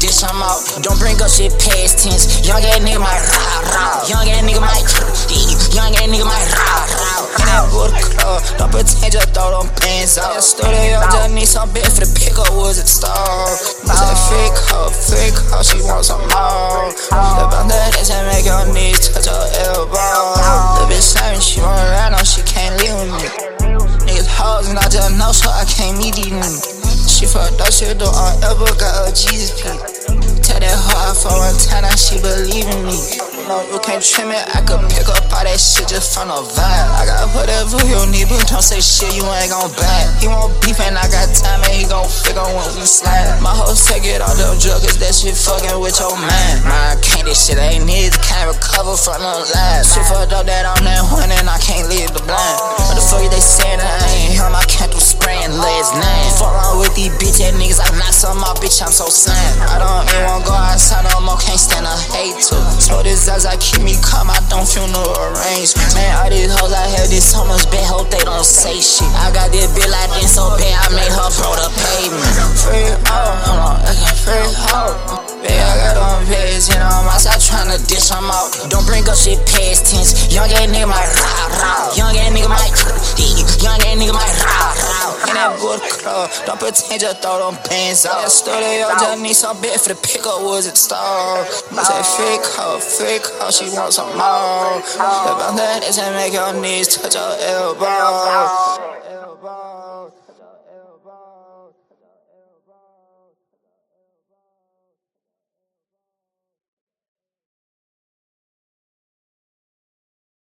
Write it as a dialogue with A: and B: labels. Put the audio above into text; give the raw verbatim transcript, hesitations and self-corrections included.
A: dish, I'm out. Don't bring up shit past tense. Young ass nigga might rah rah. Young ass nigga might young ass nigga might rah rah. In that booty club, don't pretend you throw them pants out. Studio just need some bit for the pickup woods at the store. What's that fake hoe, fake hoe, she wants some more. Step on that ass and make your knees touch your elbow. The bitch saying she run around, no, she can't leave with me. Niggas hoes and I just know, so I can't meet these niggas. She fucked up, she do on ever got a Jesus P. Tell that hoe I for one time, now she believe in me. No, you can't trim it, I could pick up all that shit just from the vibe. I got whatever you need, but don't say shit you ain't gon' buy. He want beef and I got time and he gon' figure when we slide. My hoe take it all them drugs, that shit fucking with your mind. Man, I can't, this shit ain't need, can't recover from them lies. Shit fucked up that I'm that one and I can't leave the blind. What the fuck they saying I ain't him, I can't do spraying last name. Fuck around with these bitch ass niggas, I knock some off, bitch, I'm so sad. I don't even wanna go outside no more, can't stand a hate to. Smoke this as I keep me calm, I don't feel no arrangement. Man, all these hoes I have this so much bad, hope they don't say shit. I got this bitch like this so bad, I made her bro the pavement. Free hoe, hold on, I got free hoe. Babe, I got on page, you know, I'm outside tryna dish, I'm out. Don't bring up shit past tense. Young ass nigga might rah rah. Young ass nigga might young ass nigga might rah rah. In that booty club, don't pretend you throw them bands out. That studio just need some bit for the pickup woods at the store. What's that fake hoe, fake hoe, she wants some more. Step on that ass and make your knees touch your elbow.